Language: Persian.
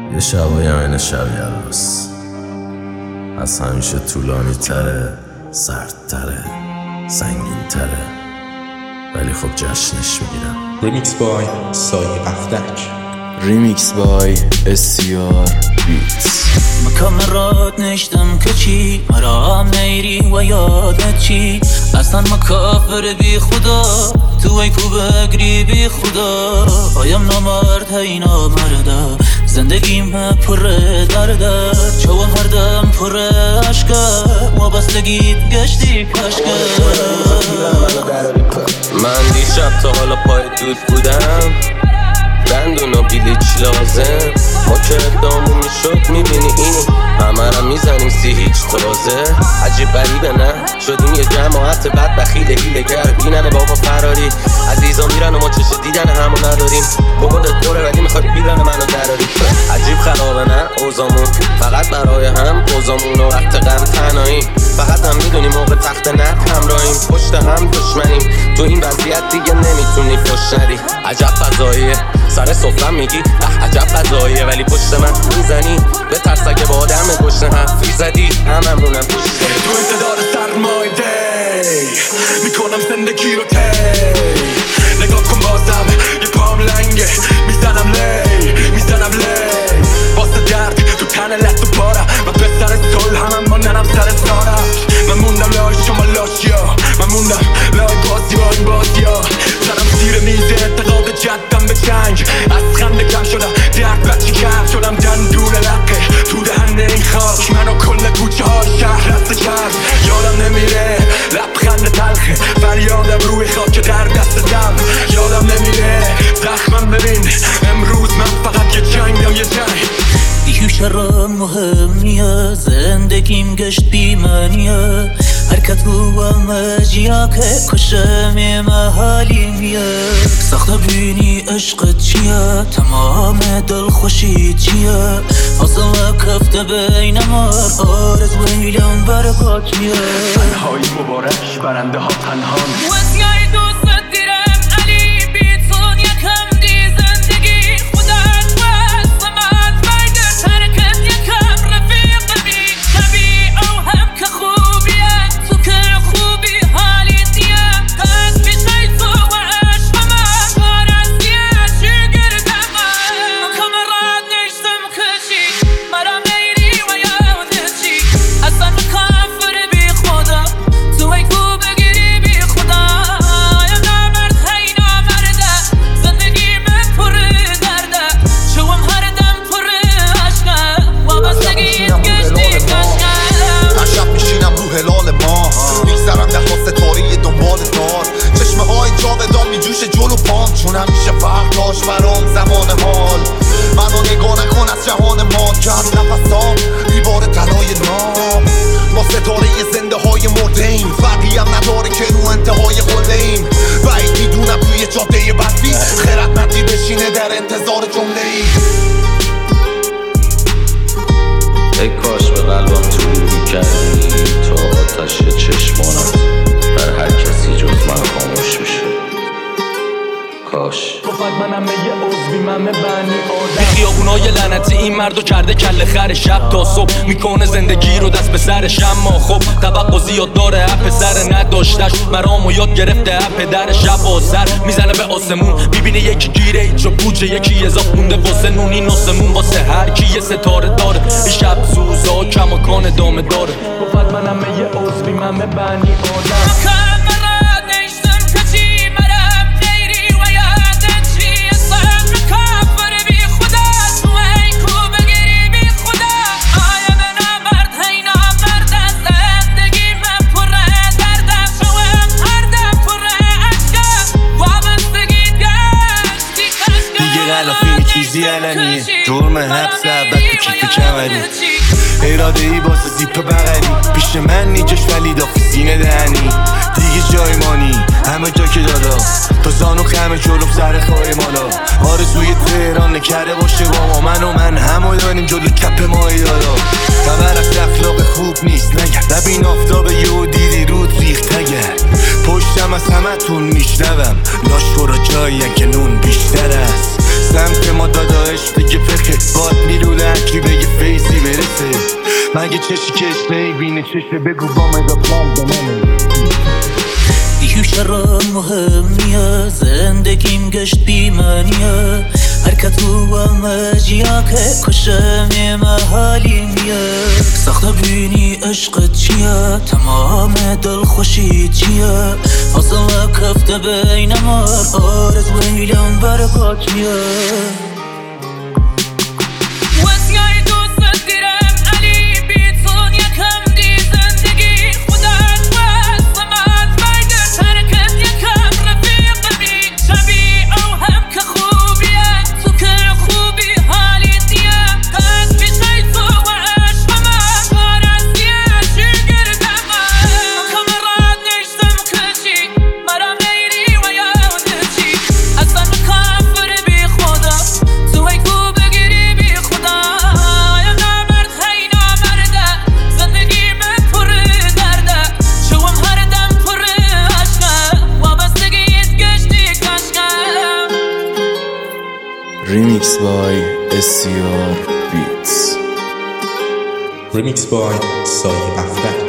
یه شبایی همین شب یلوس از همیشه طولانی تره، سردتره، سنگین تره، ولی خب جشنش میگیرم. ریمیکس بای سایه افتک، ریمیکس بای SCR بیتس. مکامرات نشتم که چی مرا میری و یادت چی اصلا مکافر بی خدا تو ای کو بگری بی خدا. آیم نامرد هی نامرده زندگیم پر درده چون هر دم پر عشقه وابستگی گشتی کشکه. من دیشب تا حالا پای دود بودم دندون و بیلیچ لازم ما که ادامون میشد میبینی اینی همه را میزنیم سی هیچ تازه. عجیب غریبه نه شدیم یه جماعت بد بخیل هیلگر بینن بابا فراری عزیزا میرن و ما چش دیدن همو نداریم. بابا دوره ولی میخواد بیرن منو دراری. عجیب خرابه نه اوزامون فقط برای هم اوزامون و وقت غم تنهاییم فقط هم میدونیم موقع تخت نق همراهیم پشت هم دشمنیم تو این وضعیت دیگه نمیتونی فش ندی. عجب فضاییه سر صفرم میگی عجب فضاییه ولی پشت من میزنی به ترس اگه با آدم گشنه حرفی زدی هممونم پیش داری. تو انتظار سرمایده میکنم زندگی رو تی نگاه کن بازم یه پام لنگه میزنم لی واسه درد تو تن لط و پاره و پسر سل همم ماندنم سر سارم. من موندم لای شما لاشیا من موندم لای بازیا سرم زیر میز انتقاد جدم به جنگ از خنده کم شدم درد بچی کرد شدم دندون لقه تو دهنه این خاک منو کل کوچه ها شهر رست کرد یادم نمیره لبخند تلخه فریادم روی خاک در دستم یادم نمیره زخمم ببین امروز من فقط یه جنگم یه جنگ. دیوشه را مهم نیه زندگیم گشت بیمانیه حرکت و مجیا که کشم محالیمیه سخت بینی عشق چیه تمام دل خوشی چیه فاصله کفته بین ما آرز ویلم بر باکیه. تنهایی مبارک برنده ها تنهان وسیای دوست دیرم علی بیتون یکم دی زندگی خودت بس زمان بایدر ترکت یکم رفیق بی کبی او هم که خوبیه تو که خوبی حالی دیم پس بیشای تو و عشق من کارستیه چی گردم من کامرات نشتم کشی مرا میری و یادت چی اصلا مکافر بی خدا تو ای کو بگیری بی خدا. آیم نامرد هی نامرده زندگی من پر درده شوم هر دم پر عشقه وابستگی گشتی کشکه. هر شب میشینم رو هلال ماه میگذرم ده ستاره دنبال دار چشمه های جاودان میجوشه جلو پام چون همیشه فرق داشت برام زمان حال منو نگاه نکن از جهان ما کم نفسام بیبار طلای نام ما ستاره زنده های مرده ایم فرقی هم نداره که رو انتهای قله ایم بعید میدونم توی جاده بدبی خردمندی بشینه در انتظار جمله ای. ای کاش به قلبم توری کردی تا آتش چشمانت بر هر کسی جز من خاموش میشه. کاش گفت منم یه عضوی من بنی آدم بی خیابونای لعنتی این مردو کرده کله خر شب تا صبح میکنه زندگی رو دست به سرش اما خب توقع زیاد داره پسر نداشتش مرامو یاد گرفته پدر شب آذر میزنه به آسمون میبینه یکی گیره ایچو پوچه یکی اضاف مونده واسه نونی ناسمون واسه هر کی یه ستاره داره این شب سوزا کماکان دامه داره. گفت منم یه عضوی من بنی آدم چیزی علنیه جرم حبس عبد تو کیف کمری اراده ای باسه زیپ بغلی پیش من نیجش ولی داخل سینه دهنی دیگه جای مانی همه جا که دادا تا زانو خمه جلوم سر خواهی مالا آرزوی تهران نکرده باشه با من همو داریم جلو کپ ماهی دادا خبر از اخلاق خوب نیست نگه ببین آفتاب یه دیدی رود ریخت نگرد پشتم از همه تون میشنوم لاش برا جایی که نون بیشتر است سمت ما داداش دیگه فکر میخواد میلونه کی به یه فیسی برسه مگه چشی کش نیبینه چشه بگو با مگا پلان بمانه دیوش را مهم نیه زندگیم گشت بیمانیه حرکت رو مجیا که کشم محالی نیه سخت بینی عشق چیه تمام دل خوشی چیه فاصله کفته بین ما آرز ویلم برگات نیه Remix by SCR Beats. Remix by Sai After.